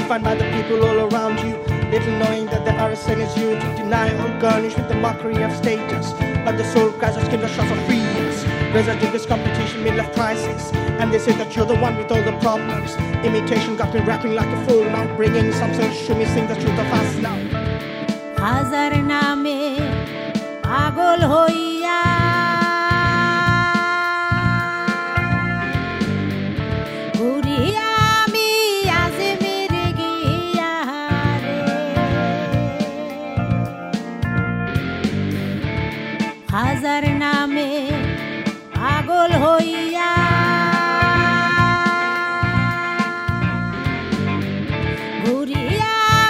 defined by the people all around you, little knowing that there are a sentence you to deny or garnish with the mockery of status. But the soul cries out, skin the shots of free years. Result in this competition, middle of crisis, and they say that you're the one with all the problems. Imitation got me rapping like a fool, now bringing some sense. Show me sing the truth of us now. হাজার নামে পাগল হইয়া ঘুরিয়া আমি আজমির গিয়া রে হাজার নামে পাগল হইয়া ঘুরিয়া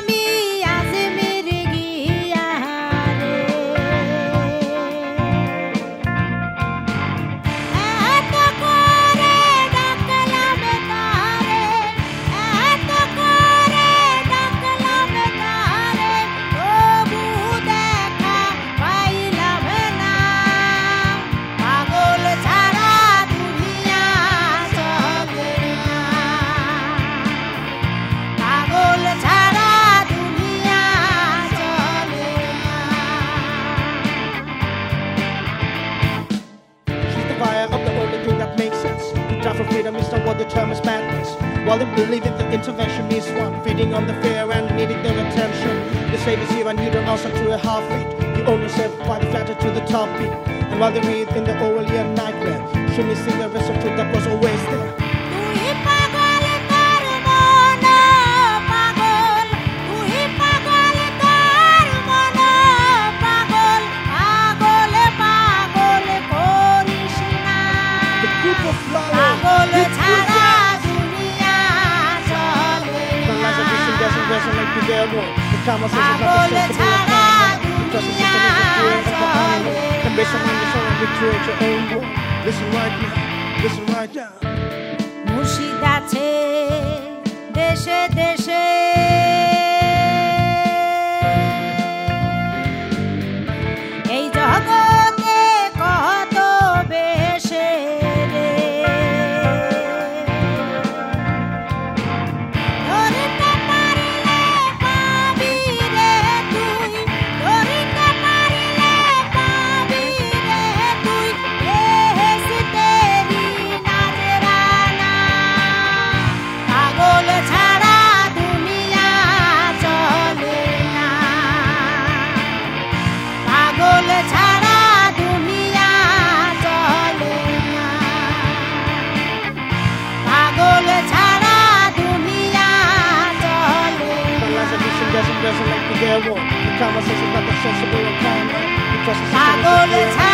For freedom is not what the term is madness. While they believe that the intervention is one, feeding on the fear and needing their attention. The slave is here and you don't answer to a heartbeat. You own yourself by the flatter to the top beat. And while they read in the Orwellian nightmare, should me sing the rest of truth that was always there. Resonate with their world. The conversation not the sensible because the system is a fear of the animal. And based on your soul and create your own world. Listen right now, listen right now. মুর্শিদ আছে দেশে দেশে এই জগতে কত বেশে রে Doesn't resonate with their world. The conversation got the sensible and calm. Because the system is a